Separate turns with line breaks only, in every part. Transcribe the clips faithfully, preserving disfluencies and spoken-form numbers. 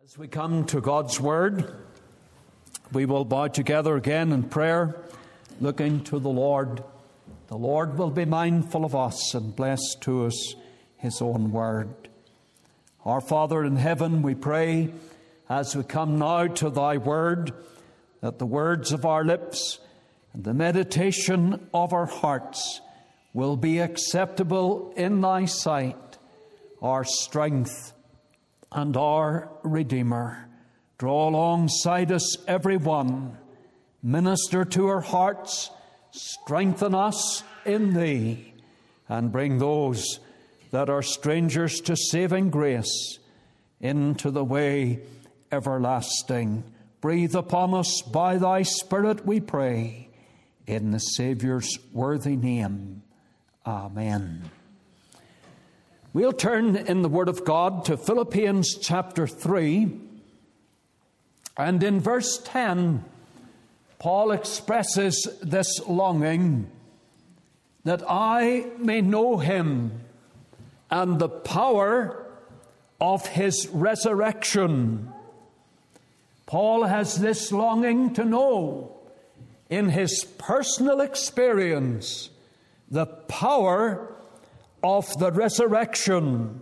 As we come to God's Word, we will bow together again in prayer, looking to the Lord. The Lord will be mindful of us and bless to us His own Word. Our Father in heaven, we pray, as we come now to Thy Word, that the words of our lips and the meditation of our hearts will be acceptable in Thy sight, our strength and our Redeemer. Draw alongside us, every one. Minister to our hearts, strengthen us in Thee, and bring those that are strangers to saving grace into the way everlasting. Breathe upon us by Thy Spirit, we pray, in the Saviour's worthy name. Amen. We'll turn in the Word of God to Philippians chapter three, and in verse ten, Paul expresses this longing that I may know Him and the power of His resurrection. Paul has this longing to know in his personal experience the power of the resurrection.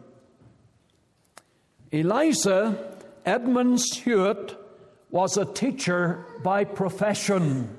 Eliza Edmonds Hewitt was a teacher by profession.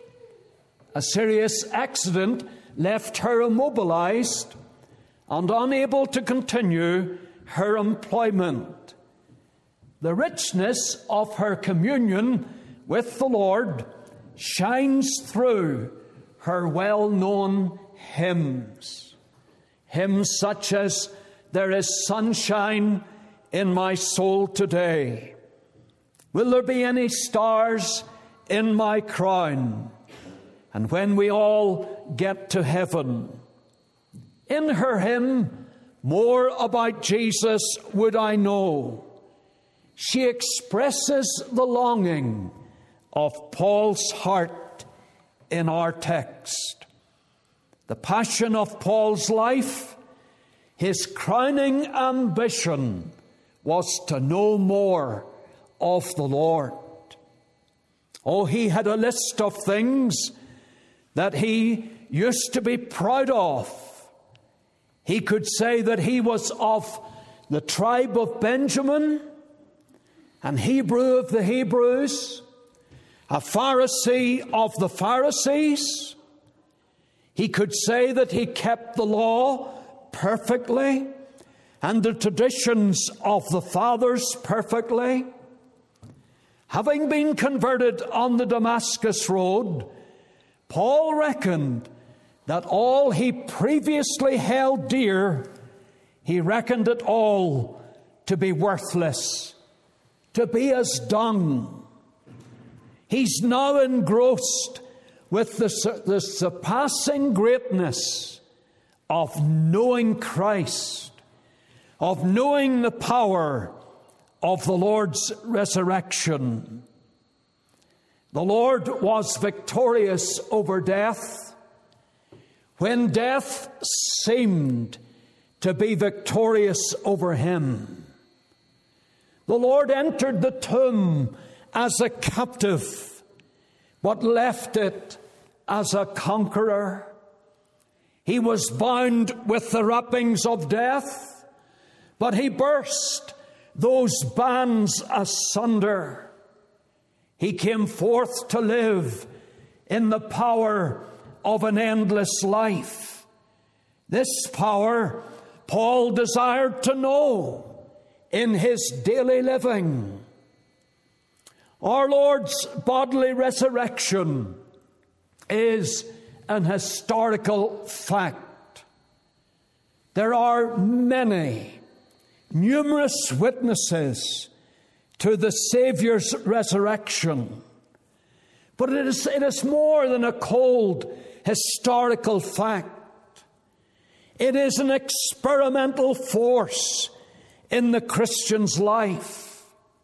A serious accident left her immobilized and unable to continue her employment. The richness of her communion with the Lord shines through her well-known hymns. Hymns such as, "There is sunshine in my soul today. Will there be any stars in my crown? And when we all get to heaven." In her hymn, "More about Jesus would I know," she expresses the longing of Paul's heart in our text. The passion of Paul's life, his crowning ambition, was to know more of the Lord. Oh, he had a list of things that he used to be proud of. He could say that he was of the tribe of Benjamin, an Hebrew of the Hebrews, a Pharisee of the Pharisees. He could say that he kept the law perfectly and the traditions of the fathers perfectly. Having been converted on the Damascus road, Paul reckoned that all he previously held dear, he reckoned it all to be worthless, to be as dung. He's now engrossed with the, the surpassing greatness of knowing Christ, of knowing the power of the Lord's resurrection. The Lord was victorious over death when death seemed to be victorious over Him. The Lord entered the tomb as a captive, but left it as a conqueror. He was bound with the wrappings of death, but He burst those bands asunder. He came forth to live in the power of an endless life. This power Paul desired to know in his daily living. Our Lord's bodily resurrection is an historical fact. There are many, numerous witnesses to the Savior's resurrection. But it is, it is more than a cold historical fact. It is an experimental force in the Christian's life.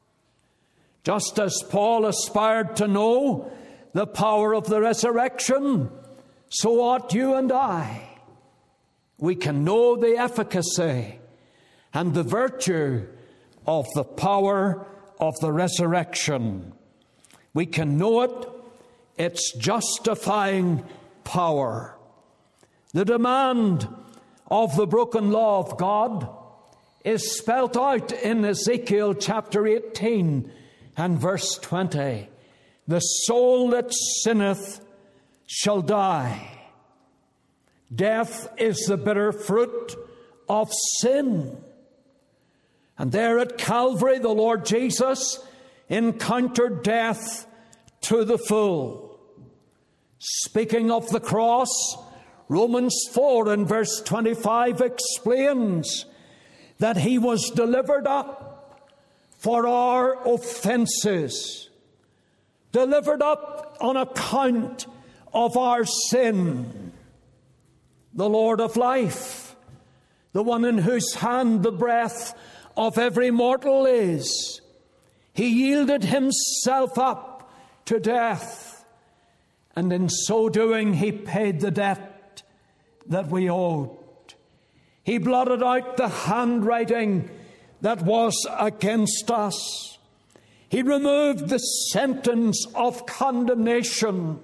Just as Paul aspired to know the power of the resurrection, so ought you and I. We can know the efficacy and the virtue of the power of the resurrection. We can know it. Its justifying power. The demand of the broken law of God is spelt out in Ezekiel chapter eighteen and verse twenty. The soul that sinneth shall die. Death is the bitter fruit of sin. And there at Calvary, the Lord Jesus encountered death to the full. Speaking of the cross, Romans four and verse twenty-five explains that he was delivered up for our offenses, delivered up on account of our sin. The Lord of life, the one in whose hand the breath of every mortal is, he yielded himself up to death, and in so doing he paid the debt that we owed. He blotted out the handwriting that was against us. He removed the sentence of condemnation.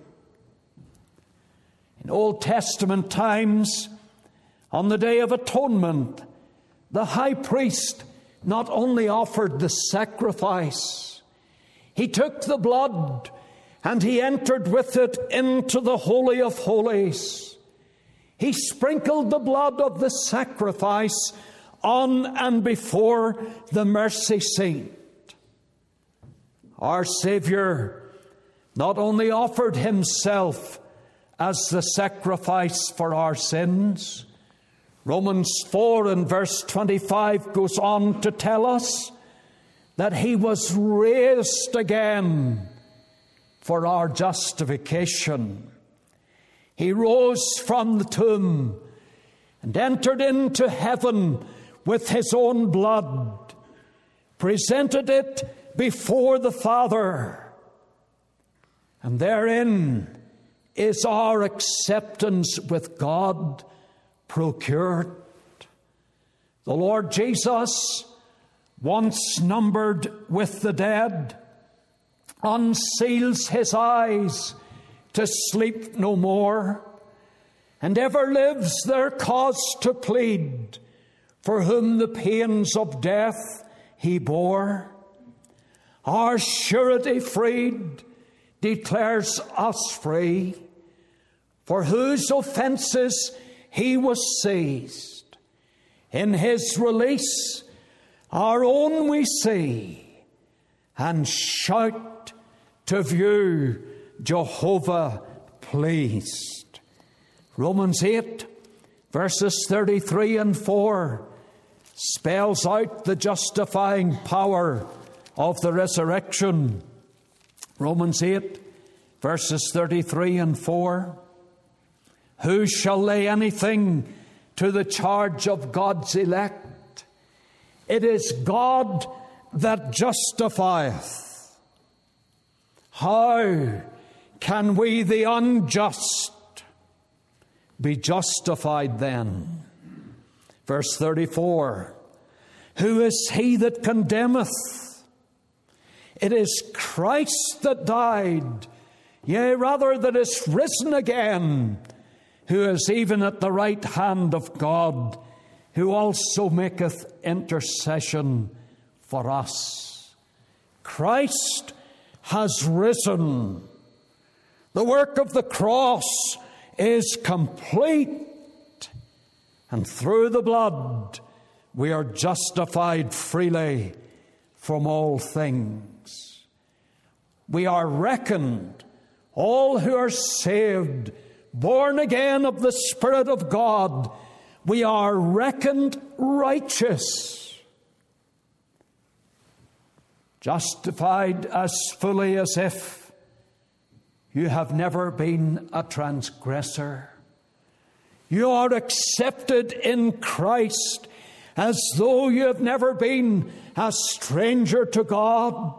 In Old Testament times, on the Day of Atonement, the high priest not only offered the sacrifice, he took the blood and he entered with it into the Holy of Holies. He sprinkled the blood of the sacrifice on and before the mercy seat. Our Savior not only offered himself as the sacrifice for our sins. Romans four and verse twenty-five goes on to tell us that he was raised again for our justification. He rose from the tomb and entered into heaven with his own blood, presented it before the Father, and therein is our acceptance with God procured. The Lord Jesus, once numbered with the dead, unseals his eyes to sleep no more, and ever lives their cause to plead, for whom the pains of death he bore. Our surety freed declares us free, for whose offenses he was seized. In his release our own we see, and shout to view Jehovah pleased. Romans eight verses thirty-three and four spells out the justifying power of the resurrection. Romans eight verses thirty-three and four. Who shall lay anything to the charge of God's elect? It is God that justifieth. How can we, the unjust, be justified then? Verse thirty-four. Who is he that condemneth? It is Christ that died, yea, rather that is risen again, who is even at the right hand of God, who also maketh intercession for us. Christ has risen. The work of the cross is complete, and through the blood we are justified freely from all things. We are reckoned, all who are saved, born again of the Spirit of God, we are reckoned righteous, justified as fully as if you have never been a transgressor. You are accepted in Christ as though you have never been a stranger to God.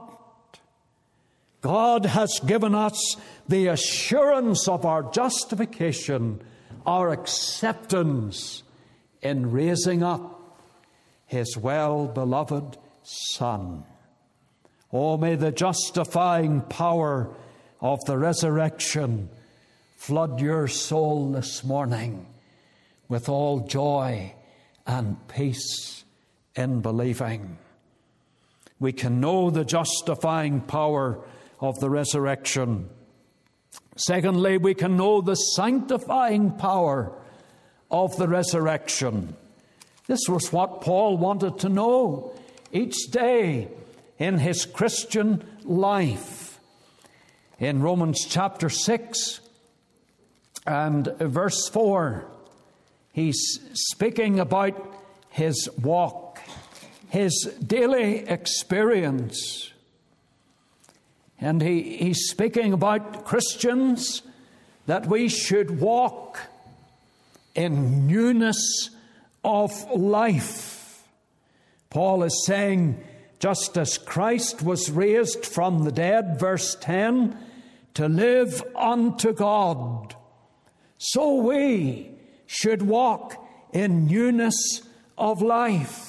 God has given us the assurance of our justification, our acceptance in raising up his well-beloved Son. Oh, may the justifying power of the resurrection flood your soul this morning with all joy and peace in believing. We can know the justifying power of the resurrection. Secondly, we can know the sanctifying power of the resurrection. This was what Paul wanted to know each day in his Christian life. In Romans chapter six and verse four, he's speaking about his walk, his daily experience. And he, he's speaking about Christians, that we should walk in newness of life. Paul is saying, just as Christ was raised from the dead, verse ten, to live unto God, so we should walk in newness of life.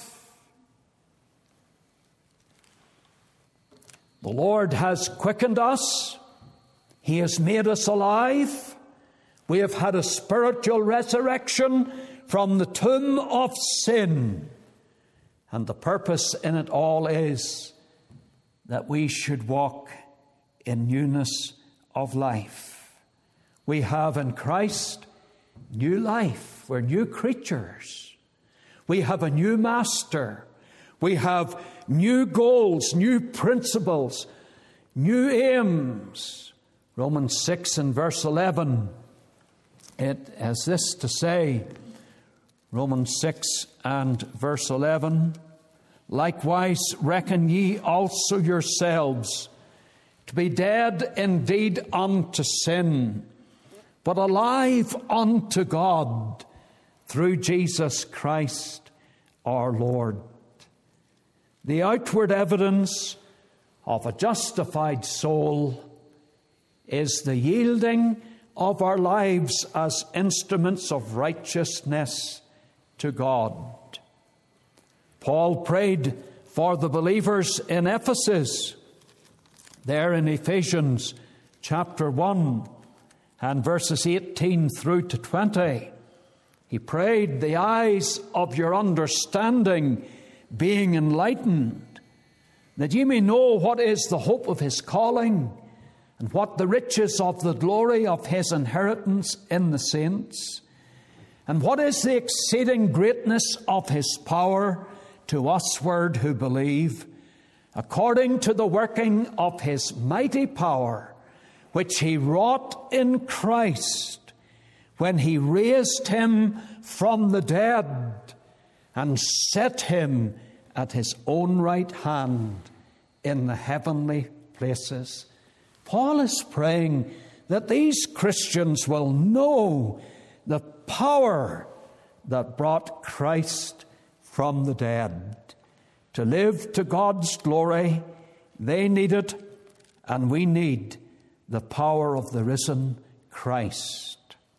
The Lord has quickened us. He has made us alive. We have had a spiritual resurrection from the tomb of sin. And the purpose in it all is that we should walk in newness of life. We have in Christ new life. We're new creatures. We have a new master. We have new goals, new principles, new aims. Romans six and verse eleven, it has this to say, Romans six and verse eleven, likewise reckon ye also yourselves to be dead indeed unto sin, but alive unto God through Jesus Christ our Lord. The outward evidence of a justified soul is the yielding of our lives as instruments of righteousness to God. Paul prayed for the believers in Ephesus, there in Ephesians chapter one and verses eighteen through to twenty. He prayed, the eyes of your understanding being enlightened, that ye may know what is the hope of his calling, and what the riches of the glory of his inheritance in the saints, and what is the exceeding greatness of his power to usward who believe, according to the working of his mighty power, which he wrought in Christ, when he raised him from the dead, and set him at his own right hand in the heavenly places. Paul is praying that these Christians will know the power that brought Christ from the dead. To live to God's glory, they need it, and we need the power of the risen Christ.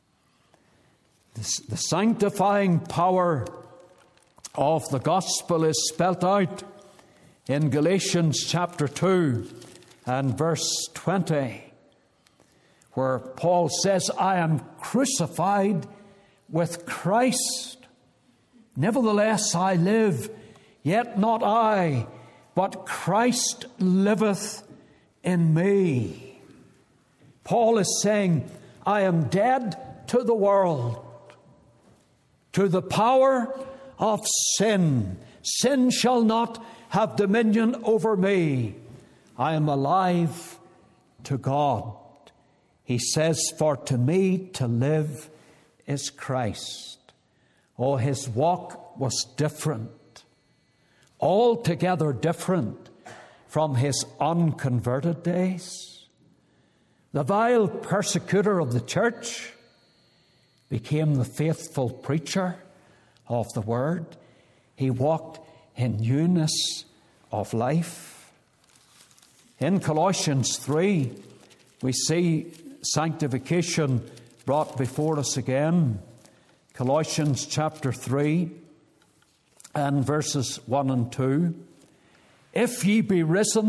The sanctifying power of the gospel is spelt out in Galatians chapter two and verse twenty, where Paul says, I am crucified with Christ. Nevertheless I live, yet not I, but Christ liveth in me. Paul is saying, I am dead to the world, to the power of sin. Sin shall not have dominion over me. I am alive to God. He says, for to me to live is Christ. Oh, his walk was different, altogether different from his unconverted days. The vile persecutor of the church became the faithful preacher of the word. He walked in newness of life. In Colossians three, we see sanctification brought before us again. Colossians chapter three and verses one and two. If ye be risen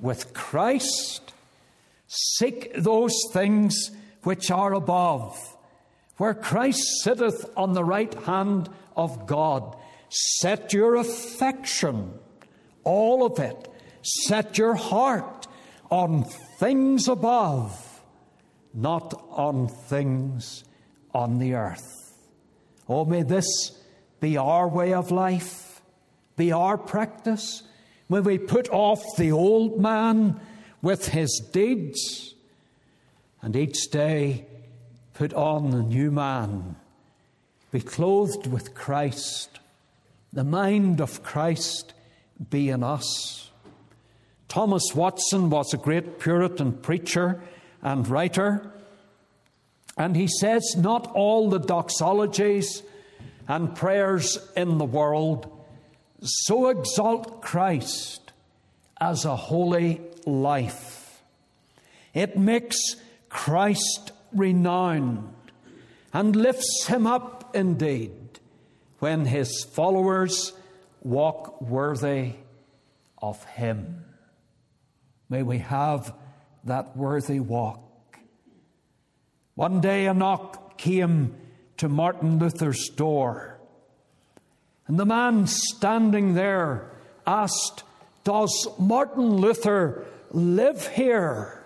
with Christ. Seek those things which are above, where Christ sitteth on the right hand of God. Set your affection, all of it, set your heart on things above, not on things on the earth. Oh, may this be our way of life, be our practice. May we put off the old man with his deeds, and each day put on the new man, be clothed with Christ, the mind of Christ be in us. Thomas Watson was a great Puritan preacher and writer, and he says, not all the doxologies and prayers in the world so exalt Christ as a holy life. It makes Christ renowned and lifts him up indeed when his followers walk worthy of him. May we have that worthy walk. One day a knock came to Martin Luther's door, and the man standing there asked, "Does Martin Luther live here?"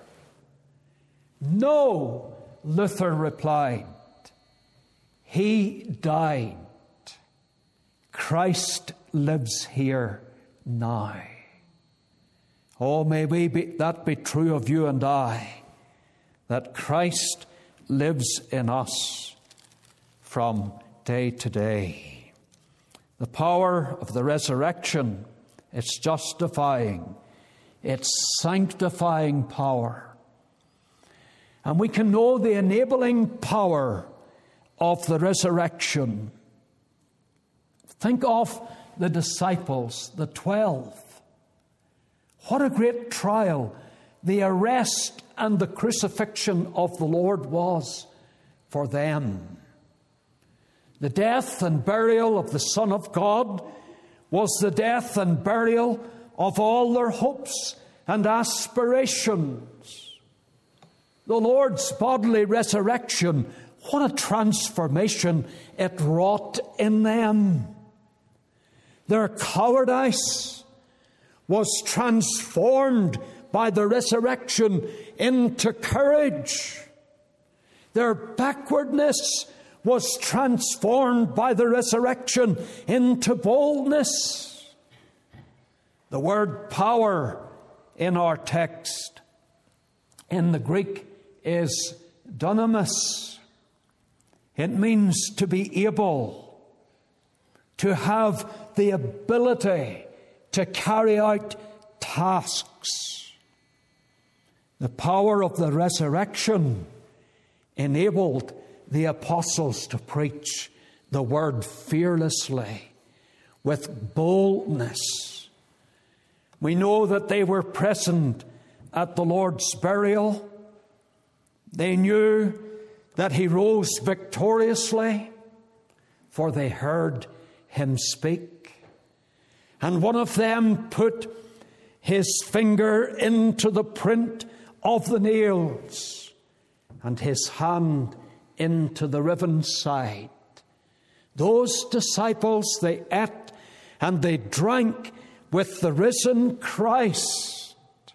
"No," Luther replied. "He died. Christ lives here now." Oh, may we be, that be true of you and I, that Christ lives in us from day to day. The power of the resurrection, it's justifying, it's sanctifying power. And we can know the enabling power of the resurrection. Think of the disciples, the twelve. What a great trial the arrest and the crucifixion of the Lord was for them. The death and burial of the Son of God was the death and burial of all their hopes and aspirations. The Lord's bodily resurrection, what a transformation it wrought in them. Their cowardice was transformed by the resurrection into courage. Their backwardness was transformed by the resurrection into boldness. The word power in our text in the Greek is dunamis. It means to be able, to have the ability to carry out tasks. The power of the resurrection enabled the apostles to preach the word fearlessly, with boldness. We know that they were present at the Lord's burial. They knew that he rose victoriously, for they heard him speak. And one of them put his finger into the print of the nails, and his hand into the riven side. Those disciples, they ate and they drank with the risen Christ,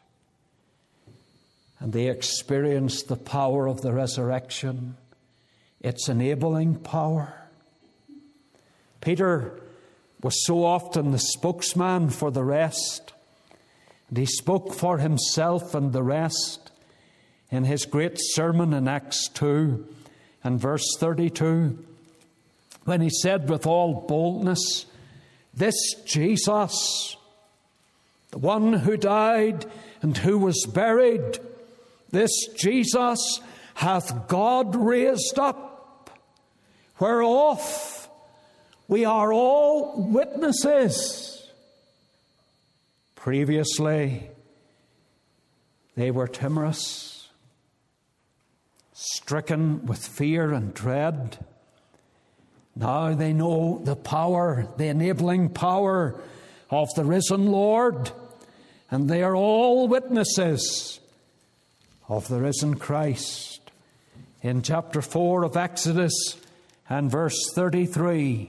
and they experienced the power of the resurrection, its enabling power. Peter was so often the spokesman for the rest, and he spoke for himself and the rest in his great sermon in Acts two and verse thirty-two, when he said with all boldness, "This Jesus, the one who died and who was buried, this Jesus hath God raised up, whereof we are all witnesses." Previously, they were timorous, stricken with fear and dread. Now they know the power, the enabling power of the risen Lord, And they are all witnesses of the risen Christ. In chapter four of Exodus and verse thirty-three,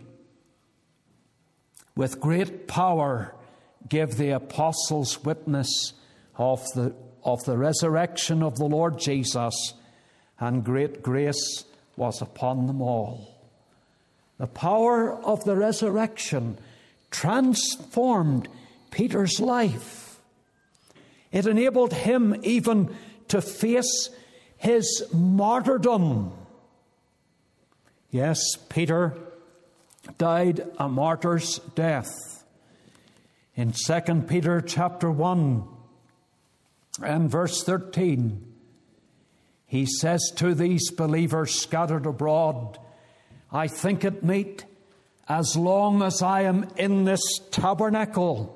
with great power give the apostles witness of the, of the resurrection of the Lord Jesus, and great grace was upon them all. The power of the resurrection transformed Peter's life. It enabled him even to face his martyrdom. Yes, Peter died a martyr's death. In Second Peter chapter one and verse thirteen, he says to these believers scattered abroad, I think it meet, as long as I am in this tabernacle,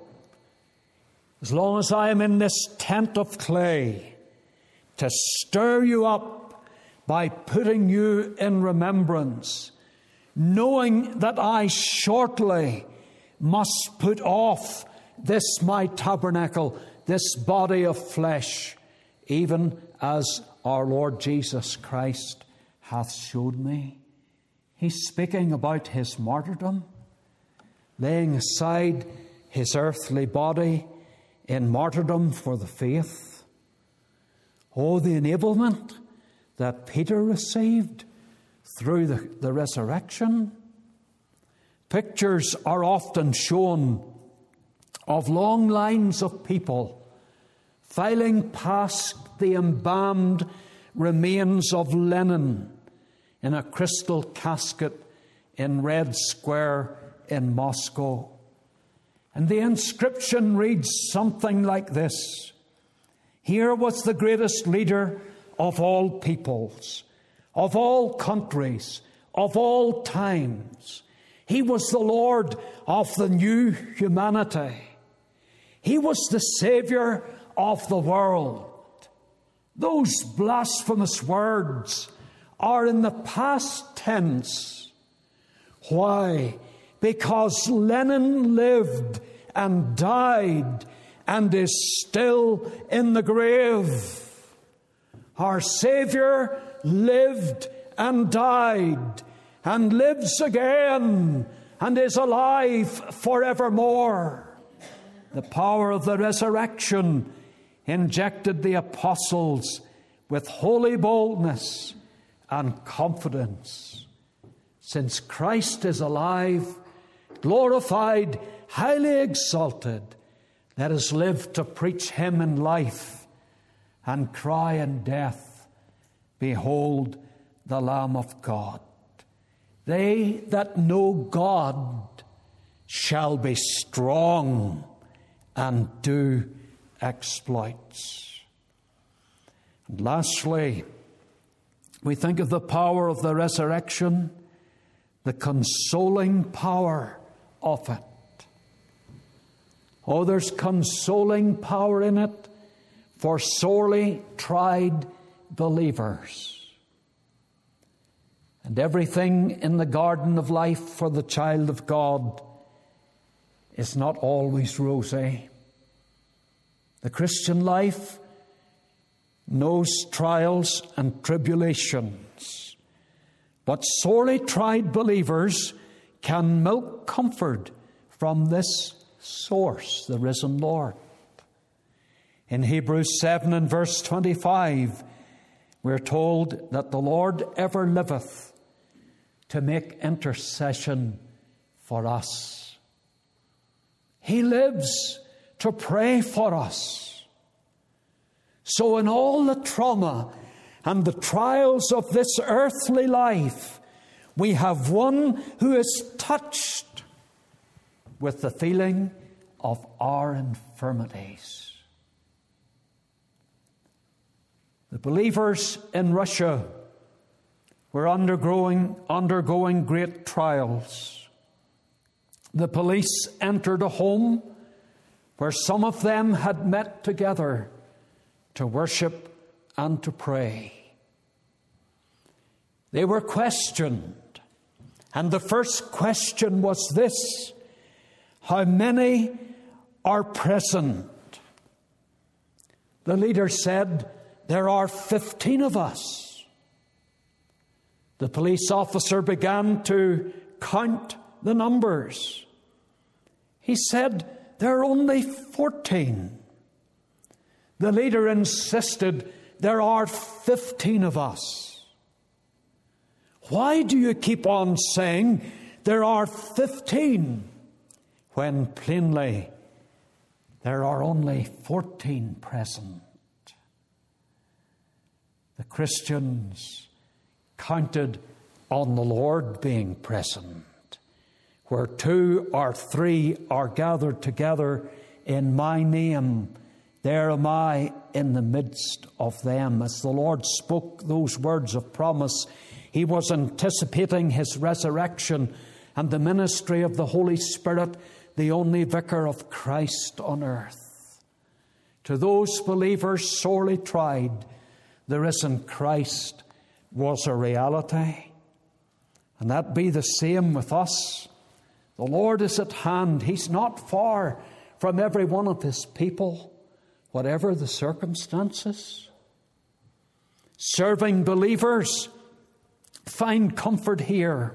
as long as I am in this tent of clay, to stir you up by putting you in remembrance, knowing that I shortly must put off this my tabernacle, this body of flesh, even as our Lord Jesus Christ hath showed me. He's speaking about his martyrdom, laying aside his earthly body in martyrdom for the faith. Oh, the enablement that Peter received through the, the resurrection. Pictures are often shown of long lines of people filing past the embalmed remains of Lenin in a crystal casket in Red Square in Moscow. And the inscription reads something like this: here was the greatest leader of all peoples, of all countries, of all times. He was the Lord of the new humanity. He was the Savior of the world. Those blasphemous words are in the past tense. Why? Because Lenin lived and died and is still in the grave. Our Savior lived and died and lives again and is alive forevermore. The power of the resurrection injected the apostles with holy boldness and confidence. Since Christ is alive, glorified, highly exalted, let us live to preach him in life and cry in death, behold the Lamb of God. They that know God shall be strong and do exploits. And lastly, we think of the power of the resurrection, the consoling power of it. Oh, there's consoling power in it for sorely tried believers. And everything in the garden of life for the child of God is not always rosy. The Christian life knows trials and tribulations, but sorely tried believers can milk comfort from this source, the risen Lord. In Hebrews seven and verse twenty-five, we're told that the Lord ever liveth to make intercession for us. He lives to pray for us. So in all the trauma and the trials of this earthly life, we have one who is touched with the feeling of our infirmities. The believers in Russia were undergoing, undergoing great trials. The police entered a home where some of them had met together to worship and to pray. They were questioned, and the first question was this: how many are present? The leader said, "There are fifteen of us." The police officer began to count the numbers. He said, "There are only fourteen." The leader insisted, "There are fifteen of us." "Why do you keep on saying there are fifteen when plainly there are only fourteen present?" The Christians counted on the Lord being present. Where two or three are gathered together in my name, there am I in the midst of them. As the Lord spoke those words of promise, he was anticipating his resurrection and the ministry of the Holy Spirit, the only vicar of Christ on earth. To those believers sorely tried, the risen Christ was a reality. And that be the same with us. The Lord is at hand. He's not far from every one of his people, whatever the circumstances. Serving believers find comfort here.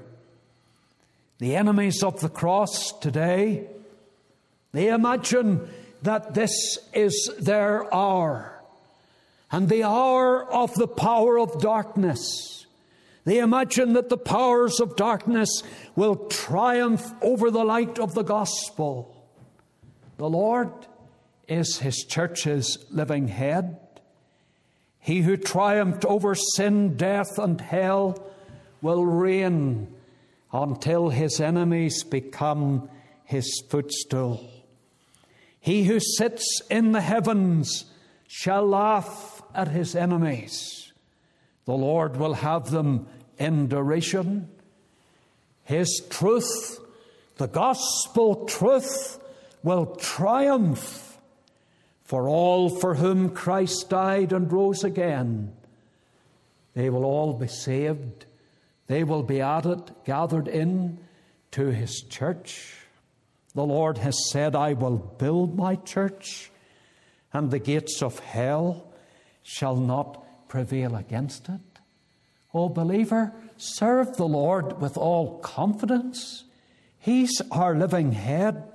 The enemies of the cross today, they imagine that this is their hour, and the hour of the power of darkness. They imagine that the powers of darkness will triumph over the light of the gospel. The Lord is his church's living head. He who triumphed over sin, death, and hell will reign until his enemies become his footstool. He who sits in the heavens shall laugh at his enemies. The Lord will have them in derision. His truth, the gospel truth, will triumph for all for whom Christ died and rose again. They will all be saved. They will be added, gathered in to his church. The Lord has said, "I will build my church, and the gates of hell shall not prevail against it." O believer, serve the Lord with all confidence. He's our living head.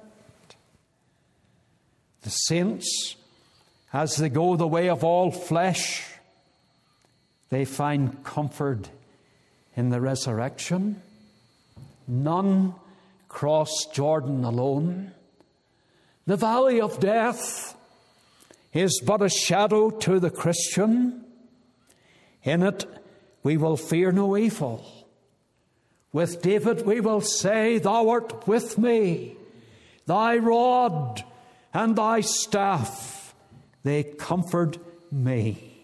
The saints, as they go the way of all flesh, they find comfort in the resurrection. None cross Jordan alone. The valley of death is but a shadow to the Christian. In it we will fear no evil. With David we will say, "Thou art with me. Thy rod and thy staff, they comfort me."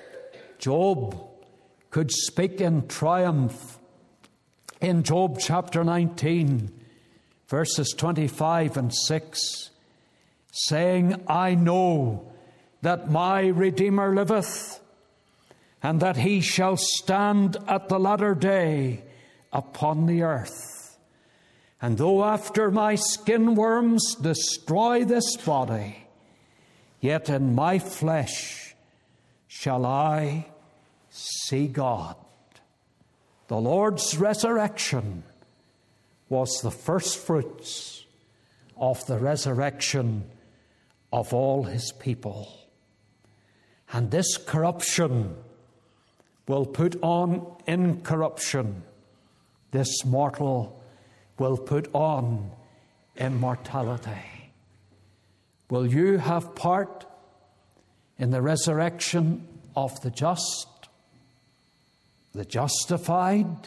Job could speak in triumph in Job chapter nineteen, verses twenty-five and six, saying, "I know that my Redeemer liveth, and that he shall stand at the latter day upon the earth. And though after my skin worms destroy this body, yet in my flesh shall I see God." The Lord's resurrection was the first fruits of the resurrection of all his people. And this corruption will put on incorruption. This mortal will put on immortality. Will you have part in the resurrection of the just, the justified?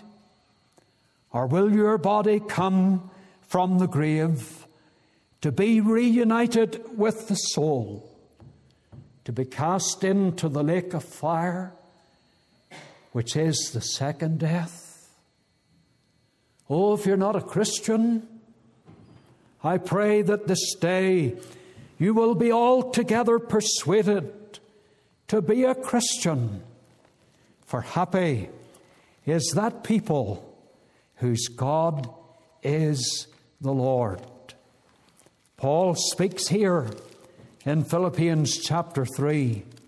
Or will your body come from the grave to be reunited with the soul, to be cast into the lake of fire, which is the second death? Oh, if you're not a Christian, I pray that this day you will be altogether persuaded to be a Christian. For happy is that people whose God is the Lord. Paul speaks here in Philippians chapter three.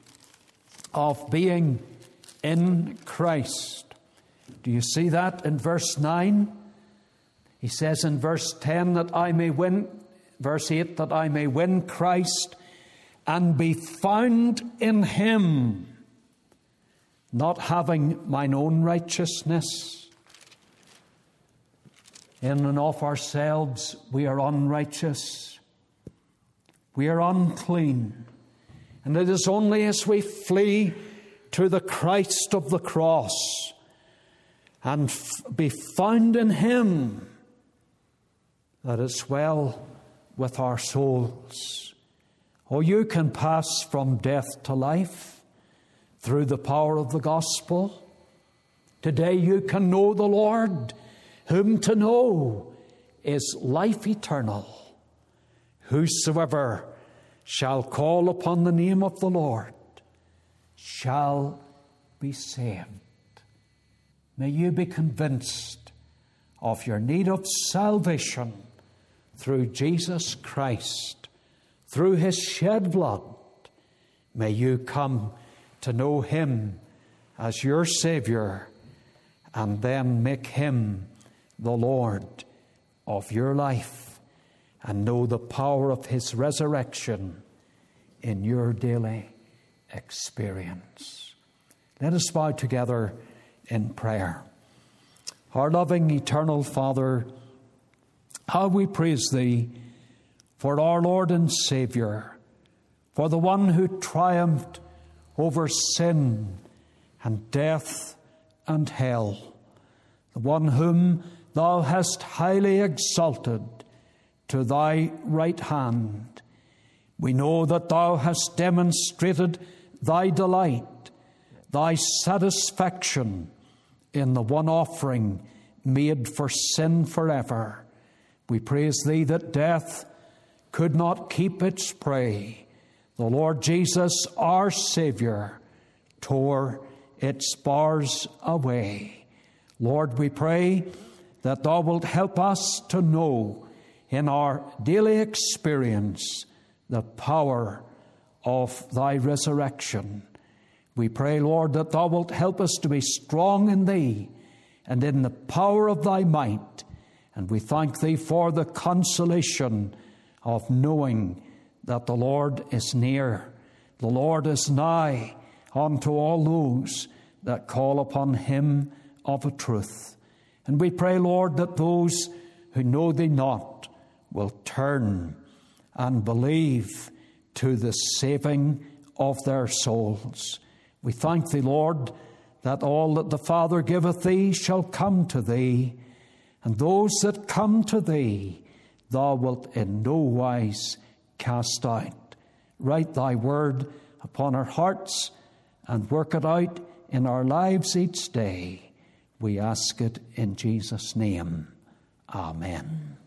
of being in Christ. Do you see that in verse nine? He says in verse ten that I may win, verse eight, that I may win Christ and be found in him, not having mine own righteousness. In and of ourselves we are unrighteous. We are unclean. And it is only as we flee to the Christ of the cross and f- be found in him that it's well with our souls. Oh, you can pass from death to life through the power of the gospel. Today you can know the Lord, whom to know is life eternal. Whosoever shall call upon the name of the Lord shall be saved. May you be convinced of your need of salvation through Jesus Christ, through his shed blood. May you come to know him as your Savior and then make him the Lord of your life and know the power of his resurrection in your daily experience. Let us bow together in prayer. Our loving, eternal Father, how we praise thee for our Lord and Savior, for the one who triumphed over sin and death and hell, the one whom thou hast highly exalted to thy right hand. We know that thou hast demonstrated thy delight, thy satisfaction in the one offering made for sin forever. We praise thee that death could not keep its prey. The Lord Jesus, our Savior, tore its bars away. Lord, we pray that thou wilt help us to know in our daily experience the power of thy resurrection. We pray, Lord, that thou wilt help us to be strong in thee and in the power of thy might. And we thank thee for the consolation of knowing that the Lord is near. The Lord is nigh unto all those that call upon him of a truth. And we pray, Lord, that those who know thee not will turn and believe to the saving of their souls. We thank thee, Lord, that all that the Father giveth thee shall come to thee, and those that come to thee thou wilt in no wise cast out. Write thy word upon our hearts and work it out in our lives each day. We ask it in Jesus' name. Amen.